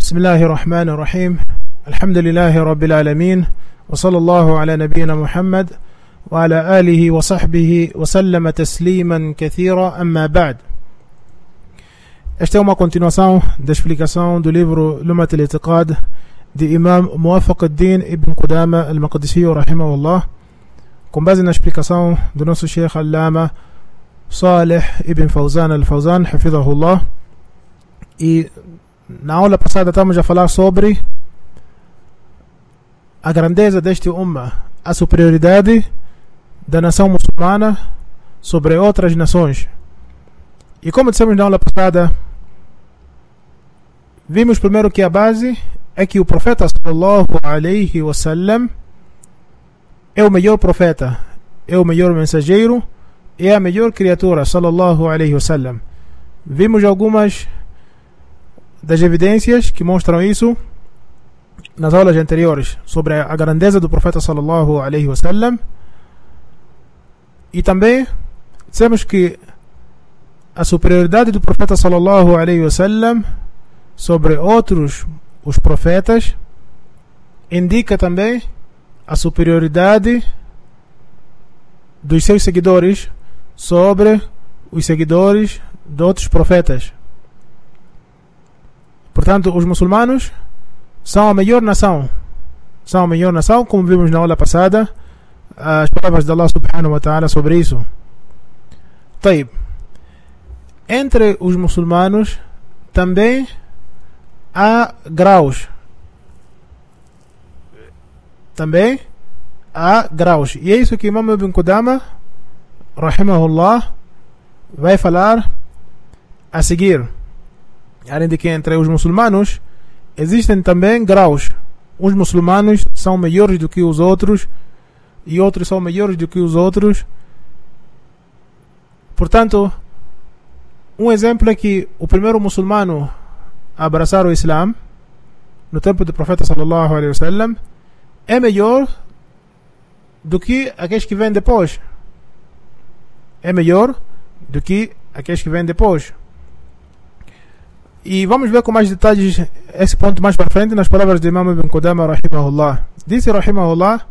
بسم الله الرحمن الرحيم الحمد لله رب العالمين وصلى الله على نبينا محمد وعلى آله وصحبه وسلم تسليما كثيرا أما بعد. Esta é uma continuação da explicação do livro Lumat al-I'tiqad de Imam Muwafaq ad-Din Ibn Qudama al-Maqdisi rahimahullah, com base na explicação do nosso Sheikh Allama Salih Ibn Fawzan al-Fawzan hafidhahullah. E na aula passada estamos a falar sobre a grandeza deste Ummah, a superioridade da nação muçulmana sobre outras nações. E como dissemos na aula passada, vimos primeiro que a base é que o profeta sallallahu alaihi wasallam é o melhor profeta, é o melhor mensageiro, é a melhor criatura sallallahu alaihi wasallam. Vimos algumas das evidências que mostram isso nas aulas anteriores sobre a grandeza do profeta sallallahu alaihi wasallam. E também dissemos que a superioridade do profeta sallallahu alaihi wasallam sobre outros os profetas indica também a superioridade dos seus seguidores sobre os seguidores de outros profetas. Portanto, os muçulmanos são a melhor nação. São a melhor nação, como vimos na aula passada, as palavras de Allah subhanahu wa ta'ala sobre isso. Taib. Entre os muçulmanos também há graus. Também há graus. E é isso que Imam Ibn Qudama rahimahullah vai falar a seguir. Além de que entre os muçulmanos existem também graus. Os muçulmanos são melhores do que os outros e outros são melhores do que os outros. Portanto, um exemplo é que o primeiro muçulmano a abraçar o Islã no tempo do profeta sallallahu alaihi wasallam é melhor do que aqueles que vêm depois. É melhor do que aqueles que vêm depois. E vamos ver com mais detalhes esse ponto mais para frente nas palavras de Imam Ibn Qudama rahimahullah. Disse rahimahullah: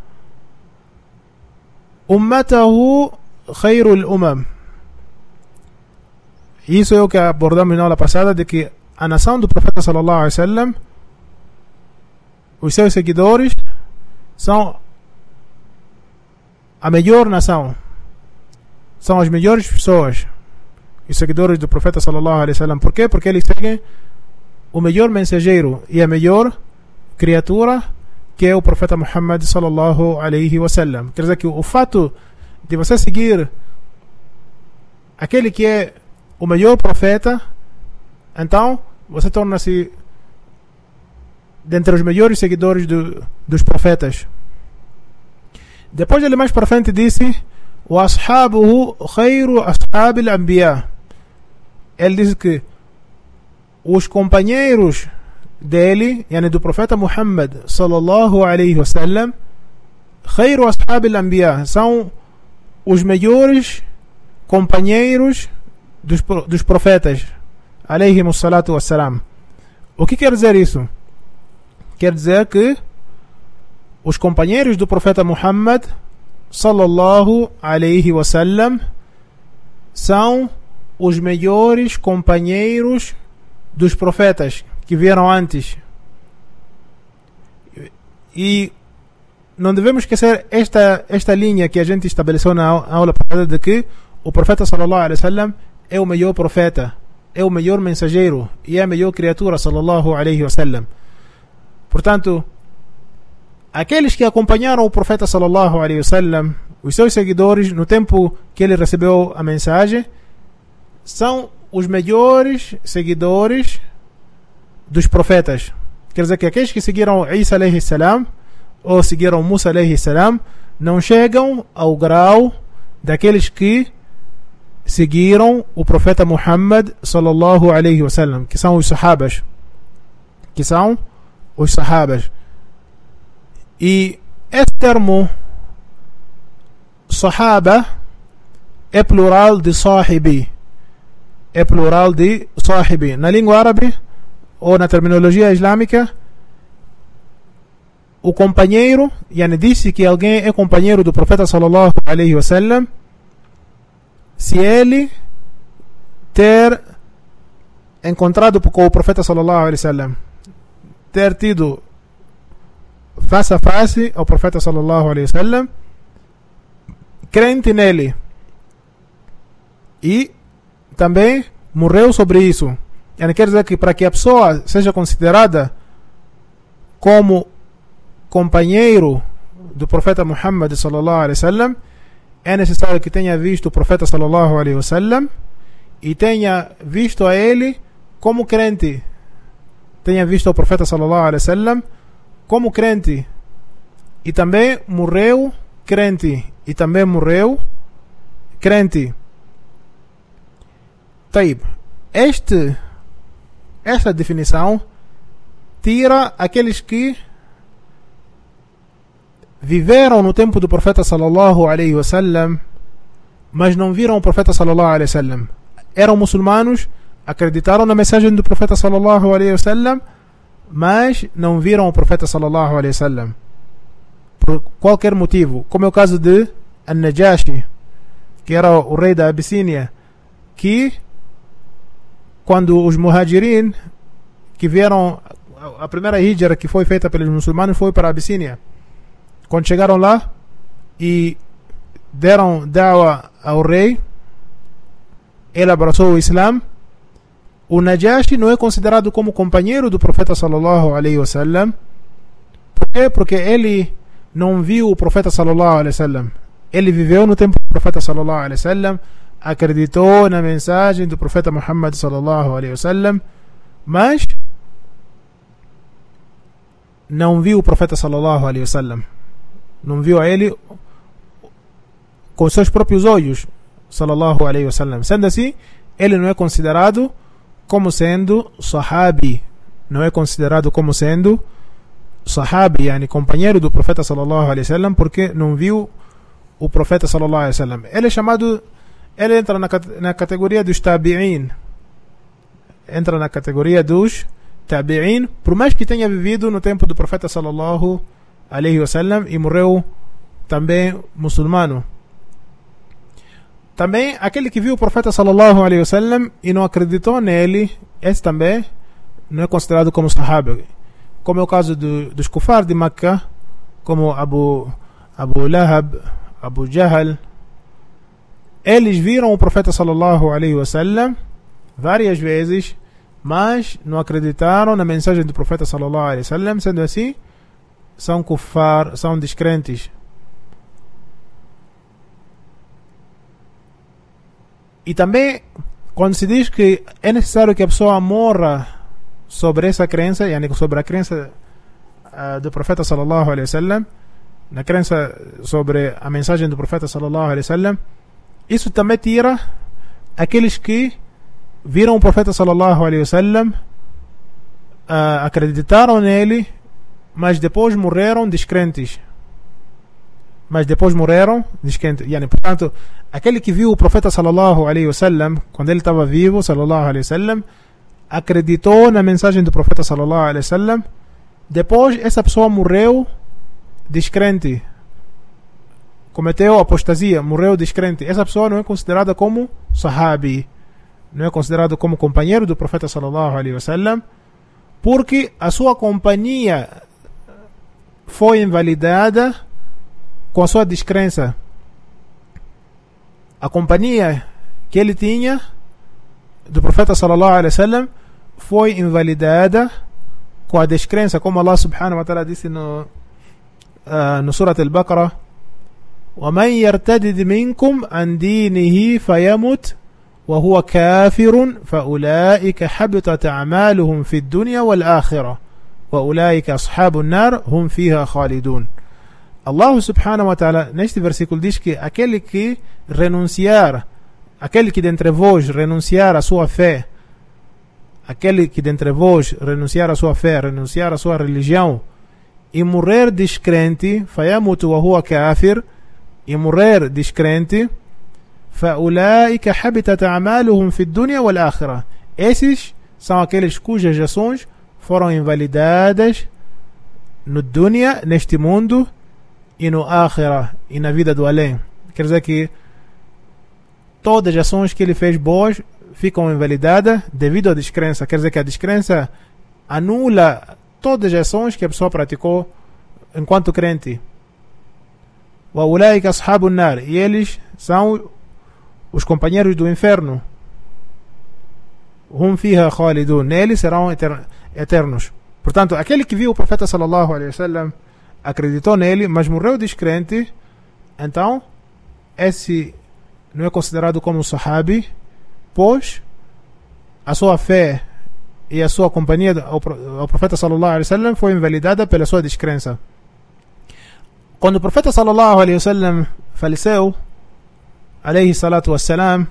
Ummatahu khairul umam. Isso é o que abordamos na aula passada, de que a nação do profeta sallallahu alaihi wasallam, os seus seguidores são a melhor nação, são as melhores pessoas, os seguidores do profeta sallallahu alaihi wasallam. Por quê? Porque eles seguem o melhor mensageiro e a melhor criatura, que é o profeta Muhammad sallallahu alaihi wasallam. Quer dizer que o fato de você seguir aquele que é o melhor profeta, então você torna-se dentre os melhores seguidores dos profetas. Depois ele mais para frente disse: wa ashabuhu khairu ashabil anbiya. Ele diz que os companheiros dele, yani do profeta Muhammad sallallahu alaihi wasallam, khairu ashabil anbiya, são os melhores companheiros dos profetas alayhimus salatu wassalam. O que quer dizer isso? Quer dizer que os companheiros do profeta Muhammad sallallahu alaihi wasallam são os melhores companheiros dos profetas que vieram antes. E não devemos esquecer esta linha que a gente estabeleceu na aula passada, de que o profeta sallallahu alaihi wasallam é o melhor profeta, é o melhor mensageiro e é a melhor criatura sallallahu alaihi wasallam. Portanto, aqueles que acompanharam o profeta sallallahu alaihi wasallam, os seus seguidores, no tempo que ele recebeu a mensagem, são os melhores seguidores dos profetas. Quer dizer que aqueles que seguiram Isa alaihi salam ou seguiram Musa alaihi salam não chegam ao grau daqueles que seguiram o profeta Muhammad sallallahu alaihi wasallam, que são os sahabas. E esse termo sahaba é plural de sahibi. Na língua árabe, ou na terminologia islâmica, o companheiro, yani disse que alguém é companheiro do profeta sallallahu alaihi wasallam se ele ter encontrado com o profeta sallallahu alaihi wasallam, ter tido face a face ao profeta sallallahu alaihi wasallam, crente nele, e também morreu sobre isso. Yani quer dizer que para que a pessoa seja considerada como companheiro do profeta Muhammad sallallahu alaihi wasallam, é necessário que tenha visto o profeta sallallahu alaihi wasallam e tenha visto a ele como crente, tenha visto o profeta sallallahu alaihi wasallam como crente, e também morreu crente, e também morreu crente. Taib, esta definição tira aqueles que viveram no tempo do profeta sallallahu alaihi wasallam, mas não viram o profeta sallallahu alaihi wasallam. Eram muçulmanos, acreditaram na mensagem do profeta sallallahu alaihi wasallam, mas não viram o profeta sallallahu alaihi wasallam por qualquer motivo, como é o caso de An-Najashi, que era o rei da Abissínia, que quando os muhajirin que vieram, a primeira hijra que foi feita pelos muçulmanos foi para a Abissínia. Quando chegaram lá e deram da'wa ao rei, ele abraçou o Islã. O Najashi não é considerado como companheiro do profeta sallallahu alaihi wasallam. Por quê? Porque ele não viu o profeta sallallahu alaihi wasallam. Ele viveu no tempo do profeta sallallahu alaihi wasallam, acreditou na mensagem do profeta Muhammad sallallahu alaihi wasallam, mas não viu o profeta sallallahu alaihi wasallam. Não viu a ele com seus próprios olhos, sallallahu alaihi wasallam. Sendo assim, ele não é considerado como sendo sahabi, não é considerado como sendo sahabi, yani companheiro do profeta sallallahu alaihi wasallam, porque não viu o profeta sallallahu alaihi wasallam. Ele é chamado, ele entra na categoria dos tabi'in, entra na categoria dos tabi'in, por mais que tenha vivido no tempo do profeta sallallahu alaihi wasallam e morreu também muçulmano. Também aquele que viu o profeta sallallahu alaihi wasallam e não acreditou nele, esse também não é considerado como sahabi, como é o caso dos kufar de Makkah, como Abu Lahab, Abu Jahl. Eles viram o profeta sallallahu alaihi wasallam várias vezes, mas não acreditaram na mensagem do profeta sallallahu alaihi wasallam. Sendo assim, são kufar, são descrentes. E também, quando se diz que é necessário que a pessoa morra sobre essa crença, yani sobre a crença do profeta sallallahu alaihi wasallam, na crença sobre a mensagem do profeta sallallahu alaihi wasallam, isso também tira aqueles que viram o profeta sallallahu alaihi wasallam, acreditaram nele, mas depois morreram descrentes. Yani, portanto, aquele que viu o profeta sallallahu alaihi wasallam quando ele estava vivo, sallallahu alaihi wasallam, acreditou na mensagem do profeta sallallahu alaihi wasallam, depois essa pessoa morreu descrente, cometeu apostasia, morreu descrente. Essa pessoa não é considerada como sahabi, não é considerado como companheiro do profeta sallallahu alaihi wasallam, porque a sua companhia foi invalidada com a sua descrença. A companhia que ele tinha do profeta sallallahu alaihi wasallam foi invalidada com a descrença, como Allah subhanahu wa ta'ala disse no Surat Al-Baqarah: وَمَنْ يَرْتَدِدْ مِنْكُمْ عَنْ دِينِهِ فَيَمُتْ وَهُوَ كَافِرٌ فَأُولَئِكَ حَبِطَتْ أَعْمَالُهُم فِي الدُّنْيَا وَالْآخِرَةِ وَأُولَئِكَ أَصْحَابُ النَّارِ هُمْ فِيهَا خَالِدُونَ. Allah subhanahu wa ta'ala neste versículo diz que aquele que renunciar, aquele que dentre vós renunciar a sua fé, aquele que dentre vós renunciar a sua fé, renunciar a sua religião e morrer descrente, fayamutu wa huwa kafir, e morrer descrente, فَأُولَئِكَ حَبِطَتْ أَعْمَالُهُمْ فِي الدُّنْيَا وَالْآخِرَةِ. Esses são aqueles cujas ações foram invalidadas no dunya, neste mundo, e no akhirah, e na vida do além. Quer dizer que todas as ações que ele fez boas ficam invalidadas devido à descrença. Quer dizer que a descrença anula todas as ações que a pessoa praticou enquanto crente. Wa ulaika ashabun nar, e eles são os companheiros do inferno. Hum fiha khalidun, neles serão eternos. Portanto, aquele que viu o profeta sallallahu alaihi wasallam, acreditou nele, mas morreu descrente, então esse não é considerado como sahabi, pois a sua fé e a sua companhia ao profeta sallallahu alaihi wasallam foi invalidada pela sua descrença. Quando o profeta sallallahu alaihi wasallam faleceu, alaihi salatu wassalam,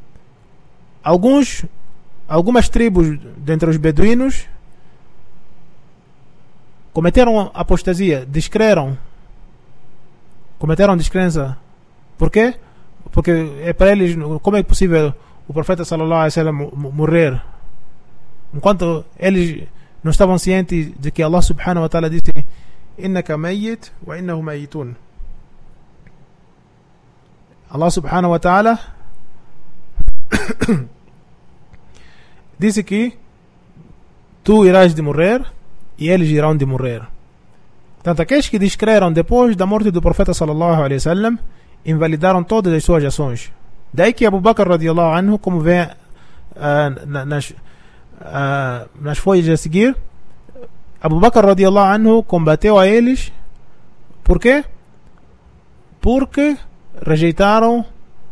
algumas tribos dentre os beduínos cometeram apostasia, cometeram descrença. Por quê? Porque é para eles, como é possível o profeta sallallahu alaihi wasallam morrer enquanto eles não estavam cientes de que Allah subhanahu wa ta'ala disse: innaka mayyit wa innahum mayyitun. Allah subhanahu wa ta'ala disse que tu irás de morrer e eles irão de morrer. Portanto, aqueles que descreram depois da morte do profeta sallallahu alaihi wasallam invalidaram todas as suas ações. Daí que Abu Bakr radiyallahu anhu, como vem nas folhas a seguir, Abu Bakr radiyallahu anhu combateu a eles. Por quê? Porque rejeitaram,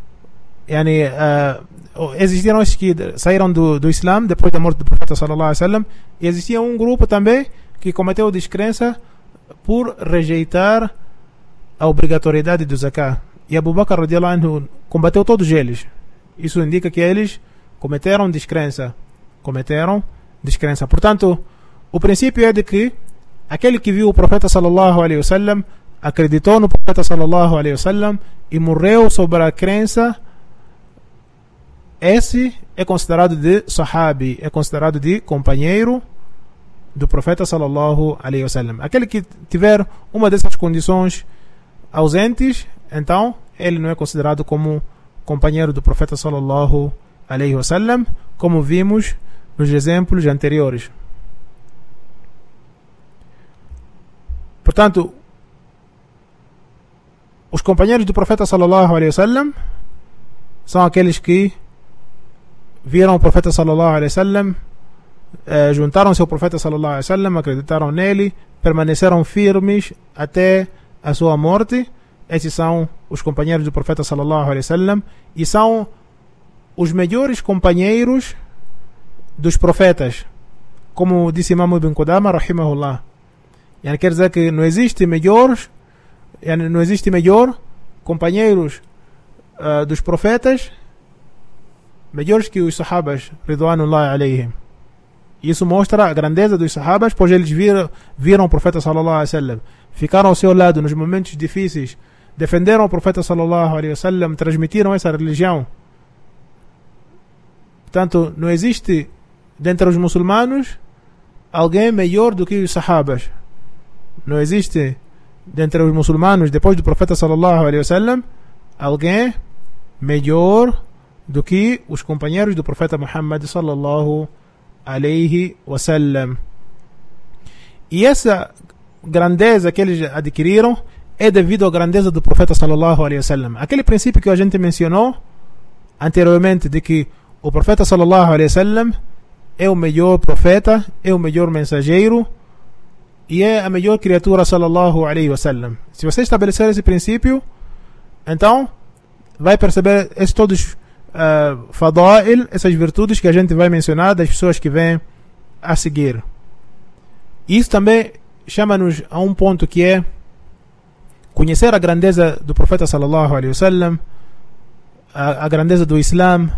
existiram os que saíram do Islã depois da morte do profeta sallallahu alaihi wasallam, e existia um grupo também que cometeu descrença por rejeitar a obrigatoriedade do zakat. E Abu Bakr radiyallahu anhu combateu todos eles. Isso indica que eles cometeram descrença. Portanto, o princípio é de que aquele que viu o profeta sallallahu alaihi wasallam, acreditou no profeta sallallahu alaihi wasallam e morreu sobre a crença, esse é considerado de sahabi, é considerado de companheiro do profeta sallallahu alaihi wasallam. Aquele que tiver uma dessas condições ausentes, então ele não é considerado como companheiro do profeta sallallahu alaihi wasallam, como vimos nos exemplos anteriores. Portanto, os companheiros do profeta sallallahu alaihi wasallam são aqueles que viram o profeta sallallahu alaihi wasallam, juntaram-se ao profeta sallallahu alaihi wasallam, acreditaram nele, permaneceram firmes até a sua morte. Esses são os companheiros do profeta sallallahu alaihi wasallam e são os melhores companheiros dos profetas, como disse Imam Ibn Qudama rahimahullah. Quer dizer que não existe melhor companheiros dos profetas melhores que os sahabas ridwanullahi alaihim. Isso mostra a grandeza dos sahabas, pois eles viram o profeta sallallahu alaihi wasallam, ficaram ao seu lado nos momentos difíceis, defenderam o profeta sallallahu alaihi wasallam, transmitiram essa religião. Portanto, não existe dentre os muçulmanos alguém melhor do que os sahabas. Não existe dentre os muçulmanos, depois do profeta sallallahu alaihi wasallam, alguém melhor do que os companheiros do profeta Muhammad sallallahu alaihi wasallam. E essa grandeza que eles adquiriram é devido à grandeza do profeta sallallahu alaihi wasallam. Aquele princípio que a gente mencionou anteriormente, de que o profeta sallallahu alaihi wasallam é o melhor profeta, é o melhor mensageiro e é a melhor criatura sallallahu alaihi wasallam. Se você estabelecer esse princípio, então vai perceber esses todos fadail, essas virtudes que a gente vai mencionar das pessoas que vêm a seguir. Isso também chama-nos a um ponto que é conhecer a grandeza do profeta sallallahu alaihi wasallam, a grandeza do Islã.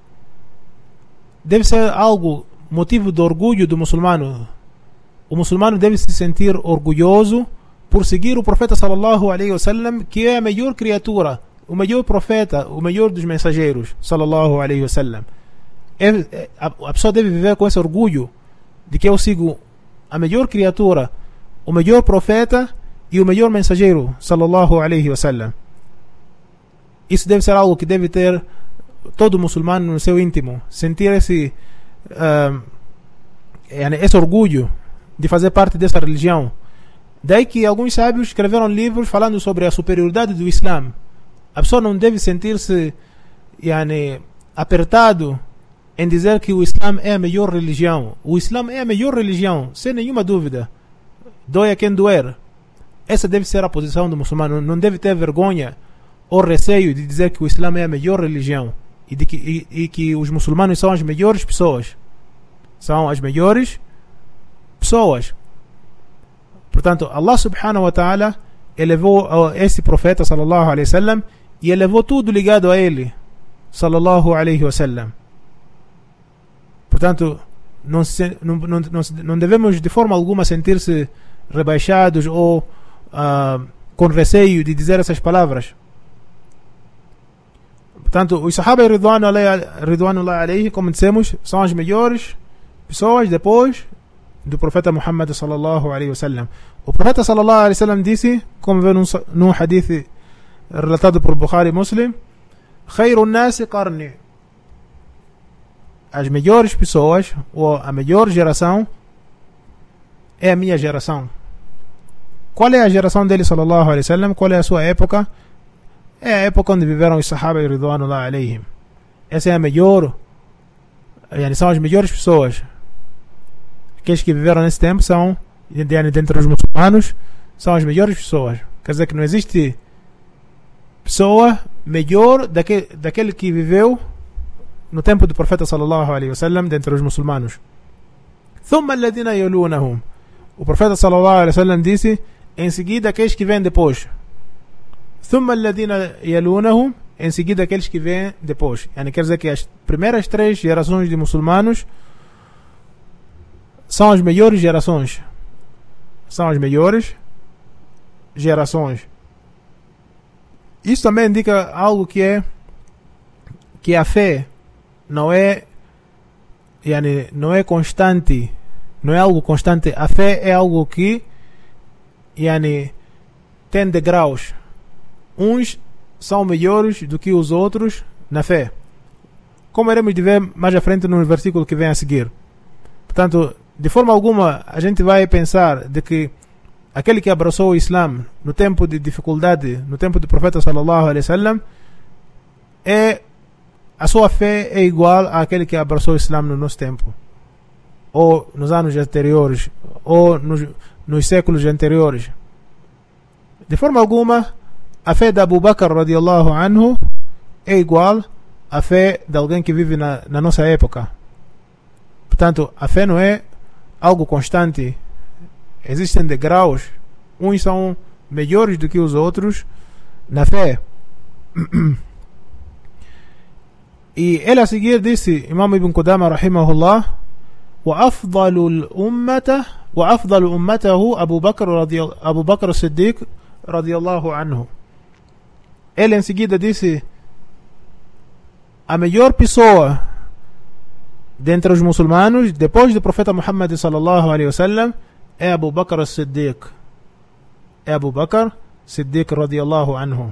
Deve ser algo motivo de orgulho do muçulmano. O muçulmano deve se sentir orgulhoso por seguir o profeta sallallahu alaihi wasallam, que é a melhor criatura, o melhor profeta, o melhor dos mensageiros sallallahu alaihi wasallam. A pessoa deve viver com esse orgulho de que eu sigo a melhor criatura, o melhor profeta e o melhor mensageiro, sallallahu alaihi wasallam. Isso deve ser algo que deve ter todo muçulmano no seu íntimo, sentir esse orgulho de fazer parte dessa religião. Daí que alguns sábios escreveram livros falando sobre a superioridade do Islã. A pessoa não deve sentir-se apertado em dizer que o Islã é a melhor religião. O Islã é a melhor religião, sem nenhuma dúvida. Doa quem doer. Essa deve ser a posição do muçulmano. Não deve ter vergonha ou receio de dizer que o Islã é a melhor religião e que os muçulmanos são as melhores pessoas. São as melhores pessoas. Portanto, Allah subhanahu wa ta'ala elevou esse profeta sallallahu alaihi wasallam e elevou tudo ligado a ele sallallahu alaihi wasallam. Portanto, não devemos de forma alguma sentir-se rebaixados ou com receio de dizer essas palavras. Portanto, os Sahaba ridwanullah alayhi, como dissemos, são as melhores pessoas depois do profeta Muhammad sallallahu alaihi wasallam. O profeta sallallahu alaihi wasallam disse, como vê num hadith relatado por Bukhari e Muslim: "Khairun nasi qarni", as melhores pessoas ou a melhor geração é a minha geração. Qual é a geração dele sallallahu alaihi wasallam? Qual é a sua época? É a época onde viveram os Sahaba ridwanullah alayhim. Essa é a melhor, são as melhores pessoas. Aqueles que viveram nesse tempo são, dentre os muçulmanos, são as melhores pessoas. Quer dizer que não existe pessoa melhor daquele que viveu no tempo do profeta sallallahu alaihi wasallam dentre os muçulmanos. ثم الذين يلونهم. O profeta sallallahu alaihi wasallam disse, em seguida aqueles que vêm depois. ثم الذين يلونهم, em seguida aqueles que vêm depois. Quer dizer que as primeiras 3 gerações de muçulmanos são as melhores gerações. São as melhores gerações. Isso também indica algo que a fé não é constante, não é algo constante. A fé é algo que tem degraus. Uns são melhores do que os outros na fé, como iremos ver mais à frente no versículo que vem a seguir. Portanto, de forma alguma a gente vai pensar de que aquele que abraçou o Islã no tempo de dificuldade, no tempo do profeta sallallahu alaihi wasallam, a sua fé é igual àquele que abraçou o Islã no nosso tempo, ou nos anos anteriores, ou nos séculos anteriores. De forma alguma a fé de Abu Bakr radiallahu anhu é igual à fé de alguém que vive na nossa época. Portanto, a fé não é algo constante. Existem degraus. Uns são melhores do que os outros na fé. E ele a seguir disse, Imam Ibn Qudama rahimahullah: وأفضل أمته أبو بكر الصديق رضي الله عنه. Ele em seguida disse, a melhor pessoa dentre os muçulmanos depois do profeta Muhammad sallallahu alaihi wasallam é Abu Bakr as-Siddiq. É Abu Bakr Siddiq radiyallahu anhu.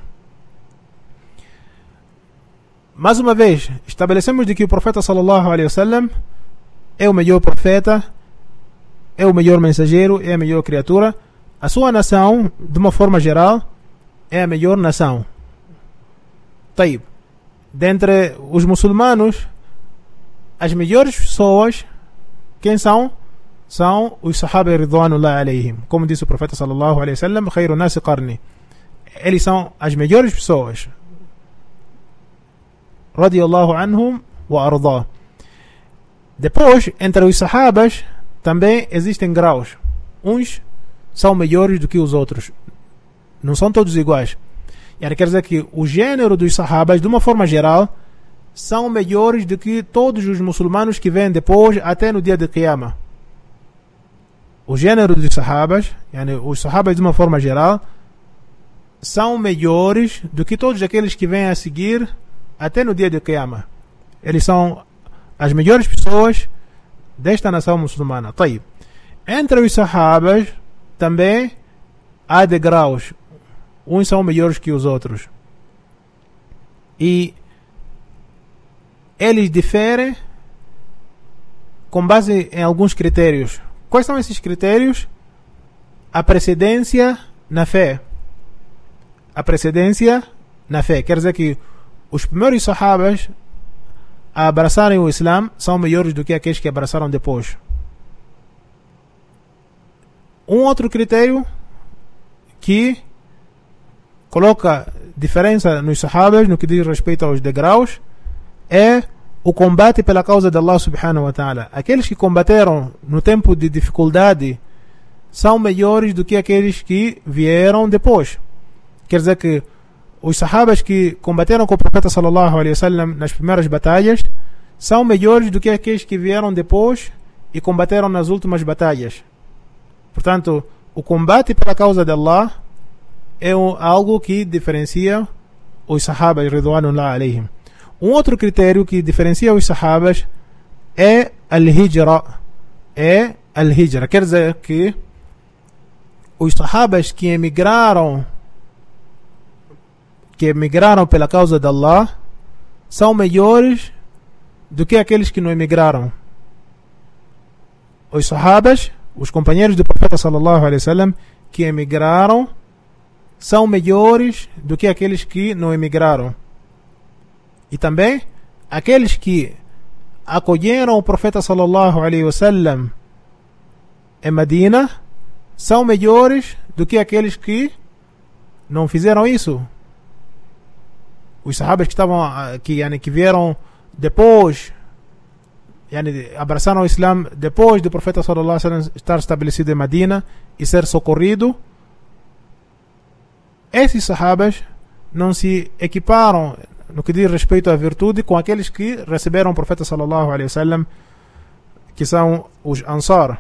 Mais uma vez, estabelecemos de que o profeta sallallahu alaihi wasallam é o melhor profeta, é o melhor mensageiro, é a melhor criatura. A sua nação, de uma forma geral, é a melhor nação. Taib. Dentre os muçulmanos, as melhores pessoas, quem são? São os Sahaba ridwanullah alayhim. Como disse o profeta sallallahu alaihi wasallam, khairu nasi qarni. Eles são as melhores pessoas. Radiyallahu anhum wa ardah. Depois, entre os sahabas, também existem graus. Uns são melhores do que os outros. Não são todos iguais. E quer dizer que o gênero dos sahabas, de uma forma geral, são melhores do que todos os muçulmanos que vêm depois, até no dia de Qiyamah. O gênero dos sahabas, os sahabas de uma forma geral, são melhores do que todos aqueles que vêm a seguir até no dia de Qiyamah. Eles são as melhores pessoas desta nação muçulmana. Taib. Entre os sahabas também há degraus. Uns são melhores que os outros. E eles diferem com base em alguns critérios. Quais são esses critérios? A precedência na fé. A precedência na fé. Quer dizer que os primeiros sahabas a abraçarem o Islã são melhores do que aqueles que abraçaram depois. Um outro critério que coloca diferença nos sahabas no que diz respeito aos degraus é o combate pela causa de Allah subhanahu wa ta'ala. Aqueles que combateram no tempo de dificuldade são melhores do que aqueles que vieram depois. Quer dizer que os sahabas que combateram com o profeta sallallahu alaihi wasallam nas primeiras batalhas são melhores do que aqueles que vieram depois e combateram nas últimas batalhas. Portanto, o combate pela causa de Allah é algo que diferencia os sahabas ridwanullah alaihim. Um outro critério que diferencia os sahabas é al-hijra. Quer dizer que os sahabas que emigraram pela causa de Allah são melhores do que aqueles que não emigraram. Os sahabas, os companheiros do profeta sallallahu alaihi wasallam que emigraram são melhores do que aqueles que não emigraram. E também aqueles que acolheram o profeta sallallahu alaihi wasallam em Medina são melhores do que aqueles que não fizeram isso. Os sahabas que vieram depois, abraçaram o Islã depois do profeta sallallahu alaihi wasallam estar estabelecido em Medina e ser socorrido, esses sahabas não se equiparam no que diz respeito à virtude com aqueles que receberam o profeta sallallahu alaihi wasallam, que são os Ansar.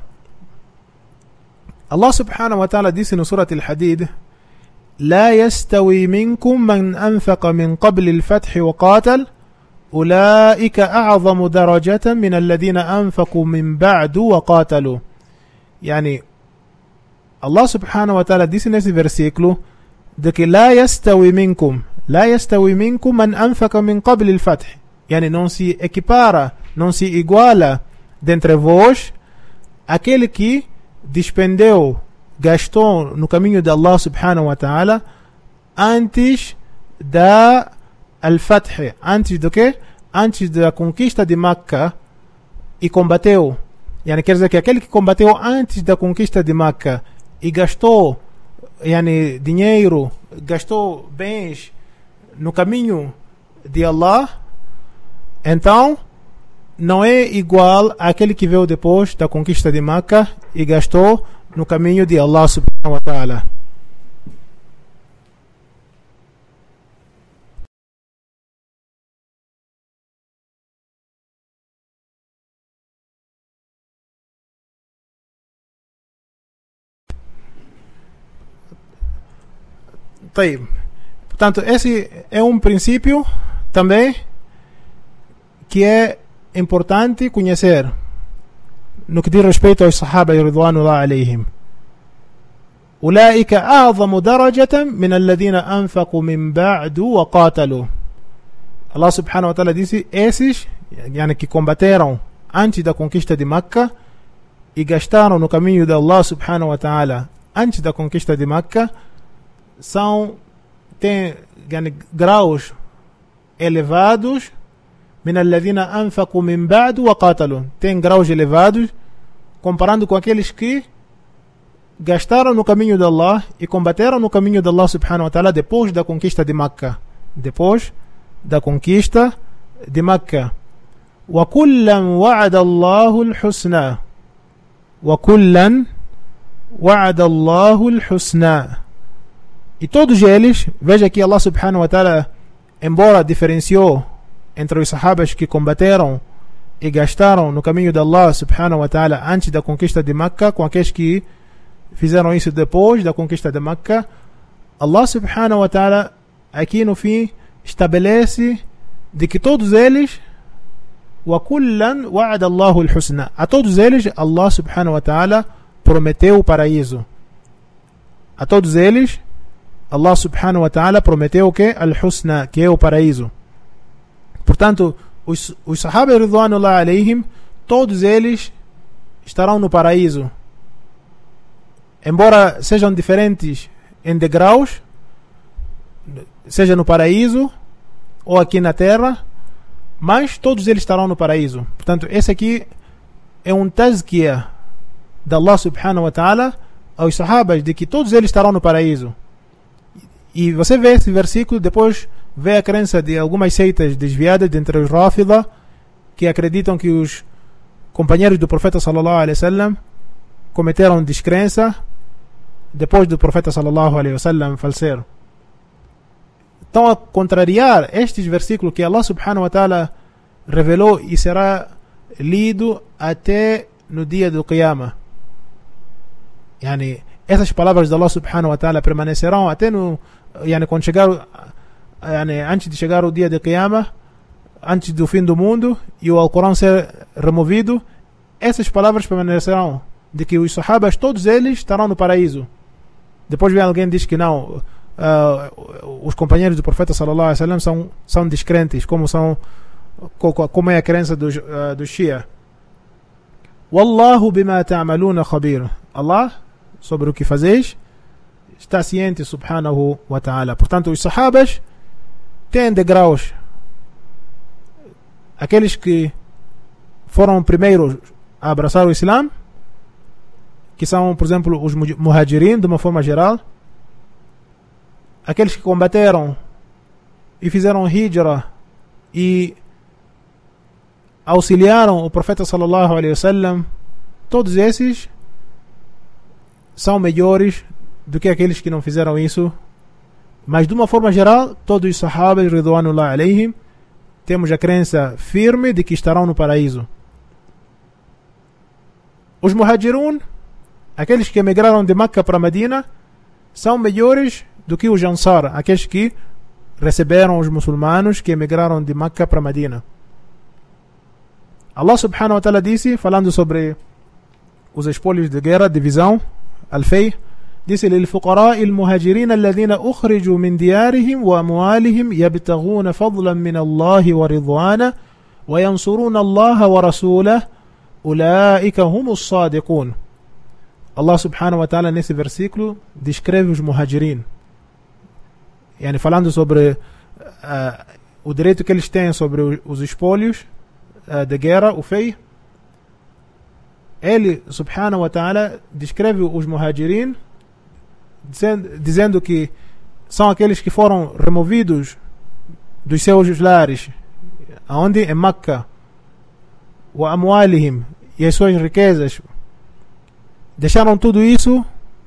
Allah subhanahu wa ta'ala disse no Surat Al-Hadid: لا يستوي منكم من أنفق من قبل الفتح وقاتل أولئك أعظم درجة من الذين أنفقوا من بعد وقاتلوا. Allah subhanahu wa ta'ala disse nesse versículo de que لا يستوي منكم من أنفق من قبل الفتح. Não se equipara, não se iguala dentre vós aquele que gastou no caminho de Allah subhanahu wa ta'ala antes da al-Fath, antes do que? Antes da conquista de Meca e combateu. Quer dizer que aquele que combateu antes da conquista de Meca e gastou dinheiro, gastou bens no caminho de Allah, então não é igual àquele que veio depois da conquista de Meca e gastou no caminho de Allah subhanahu wa ta'ala. Portanto, esse é um princípio também que é importante conhecer no que diz respeito aos sahaba ridwanullah alaihim. أولئك أعظم درجة من الذين أنفقوا من بعد وقاتلوا. Allah subhanahu wa ta'ala disse: esses que combateram antes da conquista de Meca e gastaram no caminho de Allah subhanahu wa ta'ala antes da conquista de Meca têm graus elevados. من الذين أنفقوا من بعد وقاتلوا, tem graus elevados comparando com aqueles que gastaram no caminho de Allah e combateram no caminho de Allah subhanahu wa ta'ala depois da conquista de Meca. وَكُلًّا وَعَدَ اللَّهُ الْحُسْنَى. وَكُلًّا وَعَدَ اللَّهُ الْحُسْنَى. E todos eles, veja que Allah subhanahu wa ta'ala, embora diferenciou entre os sahabas que combateram e gastaram no caminho de Allah subhanahu wa ta'ala antes da conquista de Meca com aqueles que fizeram isso depois da conquista de Meca, Allah subhanahu wa ta'ala aqui no fim estabelece de que todos eles وَكُلًّا وَعَدَ اللَّهُ الْحُسْنَى, a todos eles Allah subhanahu wa ta'ala prometeu o paraíso. A todos eles, Allah subhanahu wa ta'ala prometeu o que? Al-Husna, que é o paraíso. Portanto, os Sahaba ridwanullah alayhim, todos eles estarão no paraíso. Embora sejam diferentes em degraus, seja no paraíso ou aqui na terra, mas todos eles estarão no paraíso. Portanto, esse aqui é um tazkiyah de Allah subhanahu wa ta'ala aos sahabas, de que todos eles estarão no paraíso. E você vê esse versículo, depois vê a crença de algumas seitas desviadas dentre os Rafida, que acreditam que os companheiros do profeta sallallahu alaihi wasallam cometeram descrença depois do profeta sallallahu alaihi wasallam falecer. Estão a contrariar estes versículos que Allah subhanahu wa ta'ala revelou e será lido até no dia do Qiyamah. Yani, essas palavras de Allah subhanahu wa ta'ala permanecerão até no, quando chegar, antes de chegar o dia de Qiyamah, antes do fim do mundo e o Alcorão ser removido. Essas palavras permanecerão, de que os sahabas, todos eles estarão no paraíso. Depois vem alguém e diz que não, os companheiros do profeta sallallahu alaihi wasallam são descrentes, como é a crença dos Shia. Wallahu bima ta'maluna khabir. Allah, sobre o que fazeis, está ciente subhanahu wa ta'ala. Portanto, os sahabas têm degraus. Aqueles que foram primeiros a abraçar o Islã, que são, por exemplo, os muhajirin, de uma forma geral, aqueles que combateram e fizeram hijra e auxiliaram o profeta sallallahu alaihi wasallam, todos esses são melhores do que aqueles que não fizeram isso. Mas de uma forma geral, todos os sahabas ridwanullah alayhim, temos a crença firme de que estarão no paraíso. Os muhajirun, aqueles que emigraram de Meca para Medina, são melhores do que os Ansar, aqueles que receberam os muçulmanos que emigraram de Meca para Medina. Allah subhanahu wa ta'ala disse, falando sobre os espólios de guerra, divisão, al-fay, disse: للفقراء المهاجرين الذين أخرجوا من ديارهم وأموالهم يبتغون فضلا من الله ورضوانا وينصرون الله ورسوله أولئك هم الصادقون. Allah subhanahu wa ta'ala nesse versículo descreve os muhajirin, falando sobre o direito que eles têm sobre os espólios de guerra, o fei. Ele subhanahu wa ta'ala descreve os muhajirin dizendo que são aqueles que foram removidos dos seus lares, aonde? Em Meca, wa amwalihim, e as suas riquezas, deixaram tudo isso,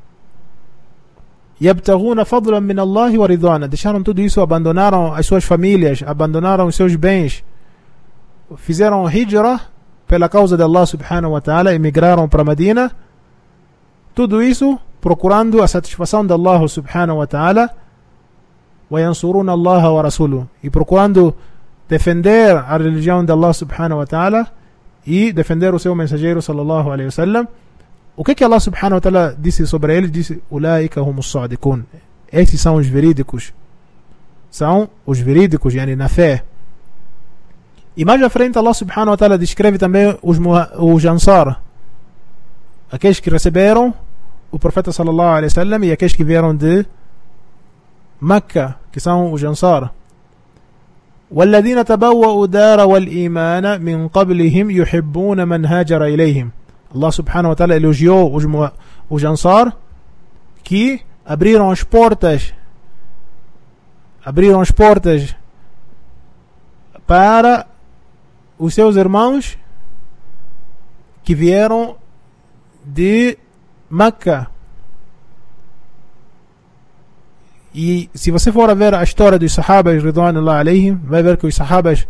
yabtaghuna fadlan min Allah wa ridwana, deixaram tudo isso, abandonaram as suas famílias, abandonaram os seus bens, fizeram hijra pela causa de Allah subhanahu wa ta'ala, emigraram para Medina, tudo isso procurando a satisfação de Allah subhanahu wa ta'ala, wa yansuruna Allah wa rasuluhu, e procurando defender a religião de Allah subhanahu wa ta'ala e defender o seu mensageiro sallallahu alaihi wasallam. O que Allah subhanahu wa ta'ala disse sobre eles? Disse: ulaika humus sadiqun. Esses são os verídicos. São os verídicos, na fé. E mais à frente Allah subhanahu wa ta'ala descreve também os Ansar, aqueles que receberam o profeta sallallahu alaihi wasallam, e aqueles que vieram de Meca, que são os Ansar. والذين تبوأوا الدار والإيمان من قبلهم يحبون من هاجر إليهم. Allah subhanahu wa ta'ala elogiou os Ansar, que abriram as portas para os seus irmãos que vieram de Meca. E se você for a ver a história dos sahabas ridwanullah alayhim, vai ver que os sahabas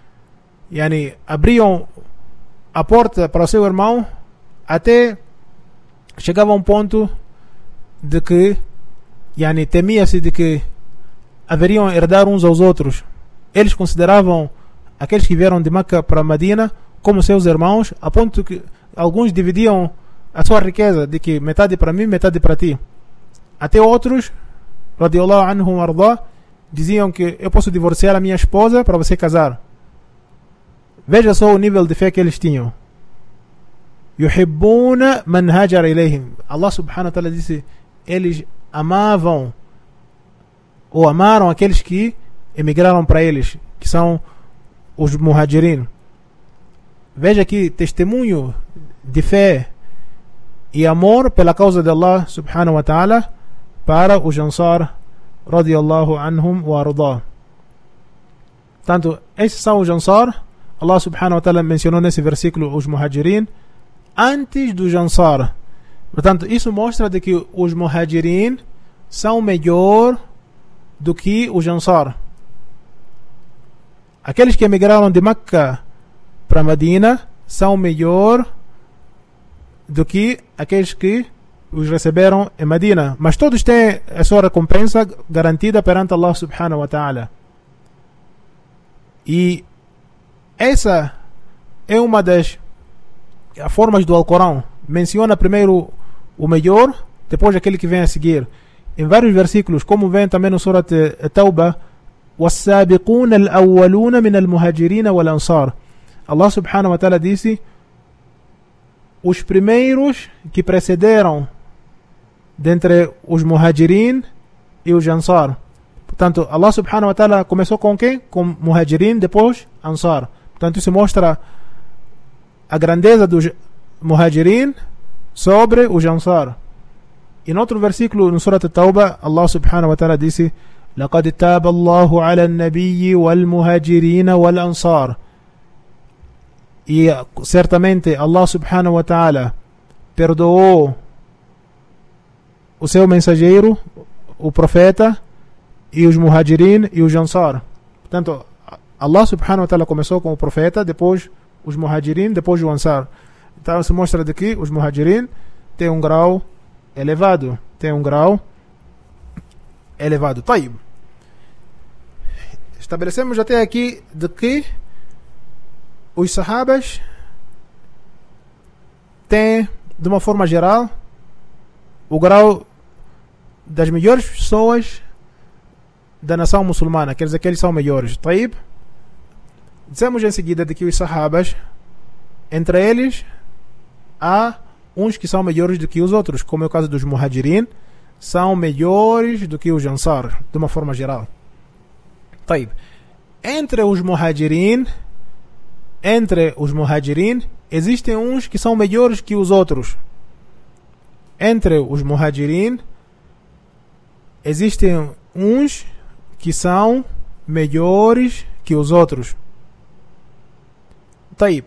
abriam a porta para o seu irmão, até chegava a um ponto de que temia-se de que haveriam herdar uns aos outros. Eles consideravam aqueles que vieram de Meca para Medina como seus irmãos, a ponto que alguns dividiam a sua riqueza, de que metade para mim, metade para ti. Até outros, radiyallahu anhum arda, diziam que eu posso divorciar a minha esposa para você casar. Veja só o nível de fé que eles tinham. Yuhibbuna man hajara ilayhim. Allah subhanahu wa ta'ala disse, eles amavam ou amaram aqueles que emigraram para eles, que são os muhajirin. Veja aqui, testemunho de fé e amor pela causa de Allah subhanahu wa ta'ala para os Ansar radiyallahu anhum wa arda. Tanto, esses são os Ansar. Allah subhanahu wa ta'ala mencionou nesse versículo os muhajirin antes dos Ansar. Portanto, isso mostra de que os muhajirin são melhor do que os Ansar. Aqueles que emigraram de Meca para Medina são melhor do que aqueles que os receberam em Medina. Mas todos têm a sua recompensa garantida perante Allah subhanahu wa ta'ala. E essa é uma das formas do Alcorão. Menciona primeiro o melhor, depois aquele que vem a seguir. Em vários versículos, como vem também no Surat Tawbah, وَالسَّابِقُونَ الْأَوَّلُونَ مِنَ الْمُهَاجِرِينَ وَالْأَنصَارِ. Allah subhanahu wa ta'ala disse, os primeiros que precederam dentre os muhajirin e os ansar. Portanto, Allah subhanahu wa ta'ala começou com quem? Com muhajirin, depois ansar. Portanto, isso mostra a grandeza dos muhajirin sobre os ansar. E no outro versículo, no Surat Tawbah, Allah subhanahu wa ta'ala disse, لَقَدْ تَابَ اللَّهُ عَلَى النَّبِيِّ وَالْمُهَاجِرِينَ وَالْأَنصَارِ. E certamente Allah subhanahu wa ta'ala perdoou o seu mensageiro, o profeta, e os muhajirin e os ansar. Portanto, Allah subhanahu wa ta'ala começou com o profeta, depois os muhajirin, depois o ansar. Então se mostra de que os muhajirin têm um grau elevado. Taib. Estabelecemos até aqui de que os sahabas têm, de uma forma geral, o grau das melhores pessoas da nação muçulmana. Quer dizer que eles são melhores. Taib. Dizemos em seguida de que os sahabas, entre eles, há uns que são melhores do que os outros, como é o caso dos muhajirin, são melhores do que os ansar, de uma forma geral. Taib. Entre os muhajirin, existem uns que são melhores que os outros. Entre os muhajirin, existem uns que são melhores que os outros. Taib.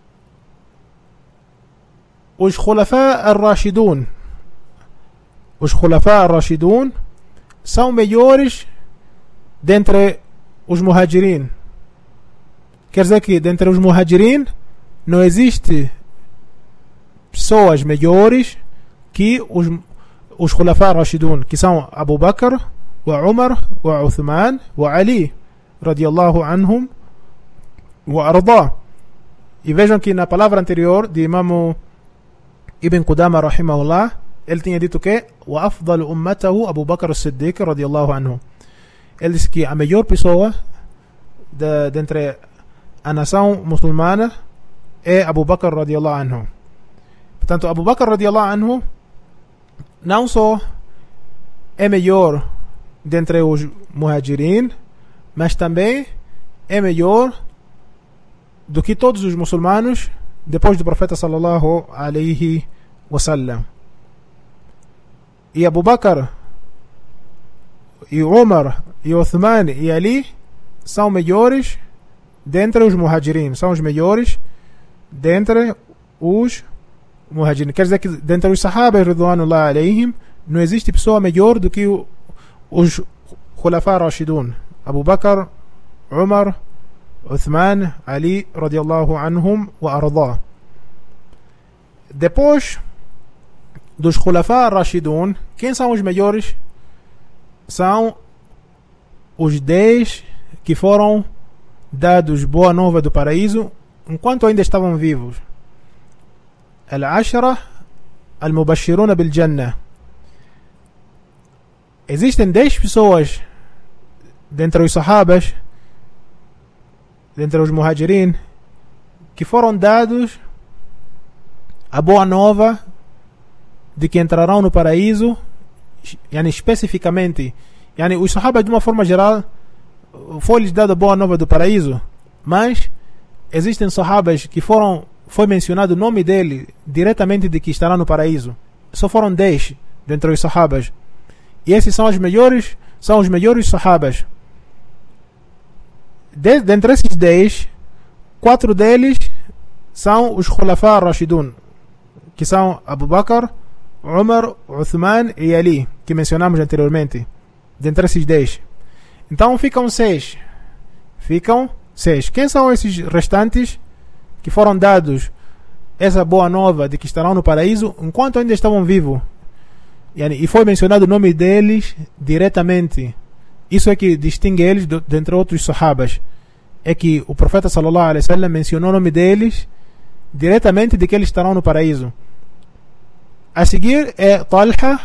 Os Khulafa al-Rashidun. Os Khulafa al-Rashidun são melhores dentre os muhajirin. Quer dizer que dentre os muhajirin não existe pessoas melhores que os Khulafa al-Rashidun, que são Abu Bakr, wa Umar, wa Uthman, wa Ali, radiyallahu anhum, wa arda. E vejam que na palavra anterior de Imam Ibn Qudama rahimahullah, ele tinha dito que wa afdalu ummatahu Abu Bakr as-Siddiq radiyallahu anhu. Ele disse que a melhor pessoa dentre a nação muçulmana é Abu Bakr radiyallahu anhu. Portanto, Abu Bakr radiyallahu anhu não só é melhor dentre os muhajirin, mas também é melhor do que todos os muçulmanos depois do profeta sallallahu alaihi wasallam. E Abu Bakr e Umar e Uthman e Ali são melhores dentre os muhajirin, são os melhores dentre os muhajirin. Quer dizer que dentre os sahabas ridwanullah alaihim não existe pessoa melhor do que os Khulafa Rashidun, Abu Bakr, Umar, Uthman, Ali radiyallahu anhum wa arda. Depois dos Khulafa Rashidun, quem são os melhores? São os 10 que foram dados boa nova do paraíso enquanto ainda estavam vivos. Al-Ashra al-Mubashiruna bil Jannah. Existem 10 pessoas dentre os sahabas, dentre os muhajirin, que foram dados a boa nova de que entrarão no paraíso, especificamente, os sahabas de uma forma geral foi-lhes dada a boa nova do paraíso, mas existem sahabas que foi mencionado o nome dele diretamente de que estará no paraíso. Só foram 10 dentre os sahabas, e esses são os melhores sahabas. Dentre esses 10, 4 deles são os Khulafa Rashidun, que são Abu Bakr, Umar, Uthman e Ali, que mencionamos anteriormente. Dentre esses 10, então ficam 6. Quem são esses restantes que foram dados essa boa nova de que estarão no paraíso enquanto ainda estavam vivos? E foi mencionado o nome deles diretamente. Isso é que distingue eles dentre outros sahabas. É que o profeta sallallahu alaihi wasallam mencionou o nome deles diretamente de que eles estarão no paraíso. A seguir é Talha,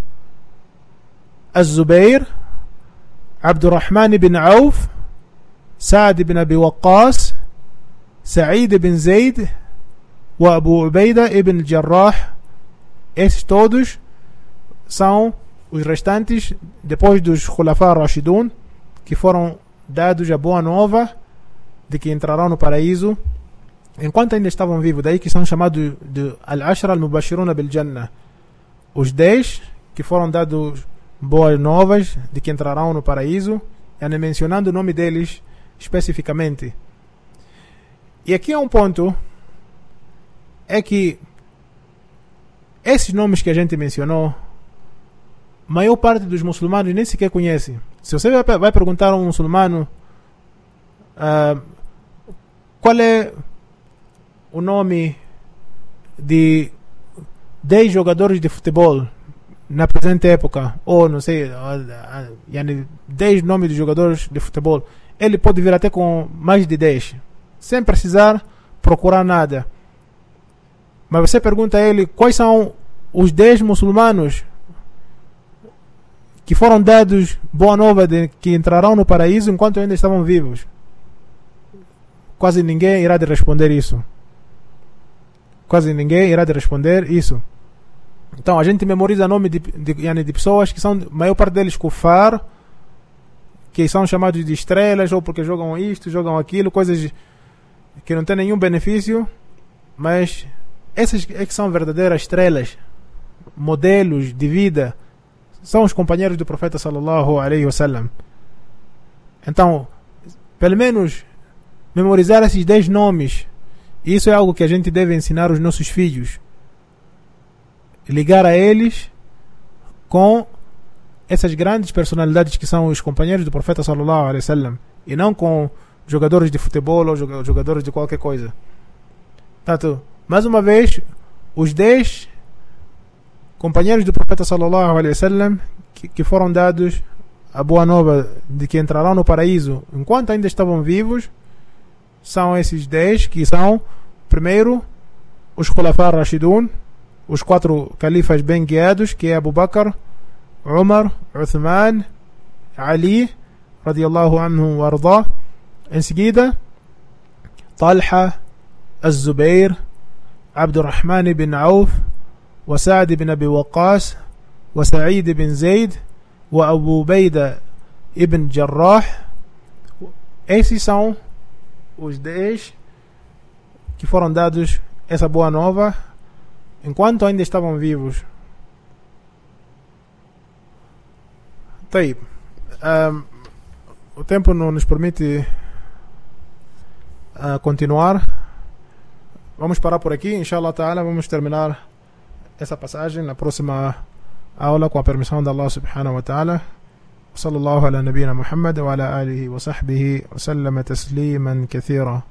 Az-Zubair, Abdurrahman ibn Auf, Sa'd ibn Abi Waqqas, Sa'id ibn Zayd e Abu Ubaida ibn Jarrah. Esses todos são os restantes depois dos Khulafa Rashidun, que foram dados a boa nova de que entrarão no paraíso enquanto ainda estavam vivos. Daí que são chamados de Al-Ashra al-Mubashiruna bil Jannah, os 10 que foram dados boas novas de que entrarão no paraíso, mencionando o nome deles especificamente. E aqui é um ponto, é que esses nomes que a gente mencionou, a maior parte dos muçulmanos nem sequer conhece. Se você vai perguntar a um muçulmano qual é o nome de 10 jogadores de futebol na presente época, ou não sei, 10 nomes de jogadores de futebol, ele pode vir até com mais de 10, sem precisar procurar nada. Mas você pergunta a ele quais são os 10 muçulmanos que foram dados boa nova de que entrarão no paraíso enquanto ainda estavam vivos, quase ninguém irá de responder isso. Então a gente memoriza o nome de pessoas que são, a maior parte deles, kufar, que são chamados de estrelas, ou porque jogam isto, jogam aquilo, coisas que não têm nenhum benefício, mas essas é que são verdadeiras estrelas, modelos de vida, são os companheiros do profeta sallallahu alaihi wasallam. Então, pelo menos memorizar esses 10 nomes, isso é algo que a gente deve ensinar aos nossos filhos, ligar a eles com essas grandes personalidades que são os companheiros do profeta sallallahu alaihi wasallam, e não com jogadores de futebol ou jogadores de qualquer coisa. Portanto, mais uma vez, os 10 companheiros do profeta sallallahu alaihi wasallam que foram dados a boa nova de que entrarão no paraíso enquanto ainda estavam vivos, são esses 10 que são, primeiro, os Khulafa Rashidun, os 4 califas bem guiados, que é Abu Bakr, Umar, Uthman, Ali radiyallahu anhu wa arda. Em seguida, Talha, Az-Zubair, Abdurrahman ibn Auf, wa Sa'd ibn Abi Waqqas, wa Sa'id ibn Zayd e Abu Ubaida ibn Jarrah. Esses são os 10 que foram dados essa boa nova enquanto ainda estavam vivos. Tá aí. O tempo não nos permite continuar. Vamos parar por aqui. Inshallah ta'ala, vamos terminar essa passagem na próxima aula com a permissão de Allah subhanahu wa ta'ala. صلى الله على نبينا محمد وعلى آله وصحبه وسلم تسليما كثيرا.